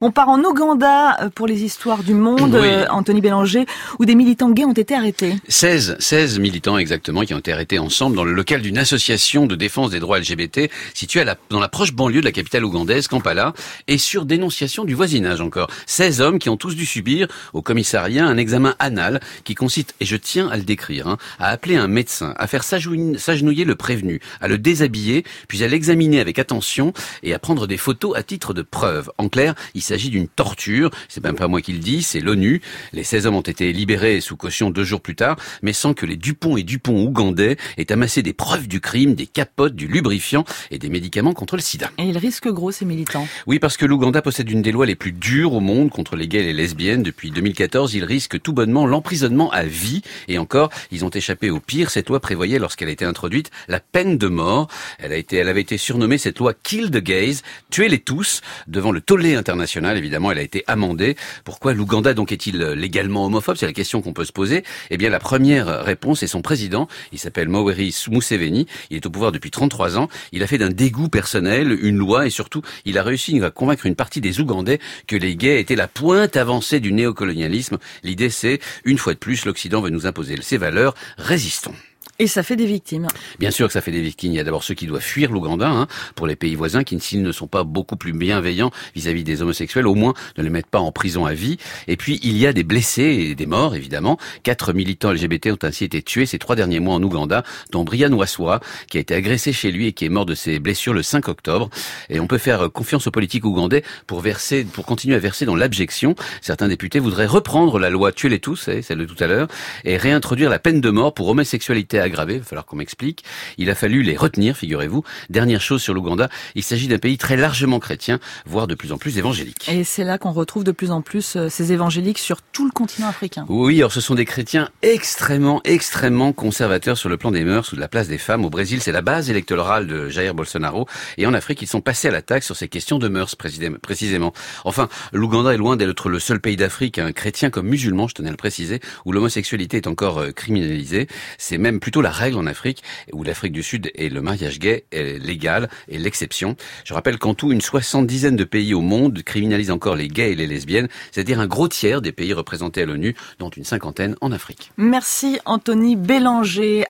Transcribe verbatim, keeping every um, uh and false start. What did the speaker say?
On part en Ouganda pour les histoires du monde, Oui. euh, Anthony Bélanger, où des militants gays ont été arrêtés. seize, seize militants exactement qui ont été arrêtés ensemble dans le local d'une association de défense des droits L G B T située à la, dans la proche banlieue de la capitale ougandaise, Kampala, et sur dénonciation du voisinage encore. seize hommes qui ont tous dû subir au commissariat un examen anal qui consiste, et je tiens à le décrire, hein, à appeler un médecin, à faire s'agenouiller, s'agenouiller le prévenu, à le déshabiller, puis à l'examiner avec attention et à prendre des photos à titre de preuve. En clair, il Il s'agit d'une torture, c'est même pas moi qui le dis, c'est l'ONU. Les seize hommes ont été libérés sous caution deux jours plus tard, mais sans que les Dupont et Dupont ougandais aient amassé des preuves du crime, des capotes, du lubrifiant et des médicaments contre le sida. Et ils risquent gros, ces militants. Oui, parce que l'Ouganda possède une des lois les plus dures au monde contre les gays et les lesbiennes. Depuis deux mille quatorze, ils risquent tout bonnement l'emprisonnement à vie. Et encore, ils ont échappé au pire. Cette loi prévoyait, lorsqu'elle a été introduite, la peine de mort. Elle a été, elle avait été surnommée, cette loi, Kill the Gays, tuez-les tous, devant le tollé international. Évidemment, elle a été amendée. Pourquoi l'Ouganda donc est-il légalement homophobe? C'est la question qu'on peut se poser. Eh bien, la première réponse est son président. Il s'appelle Yoweri Museveni. Il est au pouvoir depuis trente-trois ans. Il a fait d'un dégoût personnel une loi et surtout, il a réussi à convaincre une partie des Ougandais que les gays étaient la pointe avancée du néocolonialisme. L'idée, c'est, une fois de plus, l'Occident veut nous imposer ses valeurs. Résistons. Et ça fait des victimes. Bien sûr que ça fait des victimes. Il y a d'abord ceux qui doivent fuir l'Ouganda, hein, pour les pays voisins, qui, s'ils ne sont pas beaucoup plus bienveillants vis-à-vis des homosexuels, au moins ne les mettent pas en prison à vie. Et puis, il y a des blessés et des morts, évidemment. Quatre militants L G B T ont ainsi été tués ces trois derniers mois en Ouganda, dont Brian Waswa, qui a été agressé chez lui et qui est mort de ses blessures le cinq octobre. Et on peut faire confiance aux politiques ougandais pour verser, pour continuer à verser dans l'abjection. Certains députés voudraient reprendre la loi Tuez-les tous, celle de tout à l'heure, et réintroduire la peine de mort pour homosexualité aggravée. Il va falloir qu'on m'explique. Il a fallu les retenir, figurez-vous. Dernière chose sur l'Ouganda, il s'agit d'un pays très largement chrétien, voire de plus en plus évangélique. Et c'est là qu'on retrouve de plus en plus ces évangéliques sur tout le continent africain. Oui, alors ce sont des chrétiens extrêmement, extrêmement conservateurs sur le plan des mœurs ou de la place des femmes. Au Brésil, c'est la base électorale de Jair Bolsonaro. Et en Afrique, ils sont passés à l'attaque sur ces questions de mœurs, précisément. Enfin, l'Ouganda est loin d'être le seul pays d'Afrique, un chrétien comme musulman, je tenais à le préciser, où l'homosexualité est encore criminalisée. C'est même plutôt la règle en Afrique, où l'Afrique du Sud est le mariage gay est légal et l'exception. Je rappelle qu'en tout, une soixante-dizaine de pays au monde criminalisent encore les gays et les lesbiennes, c'est-à-dire un gros tiers des pays représentés à l'ONU, dont une cinquantaine en Afrique. Merci Anthony Bélanger.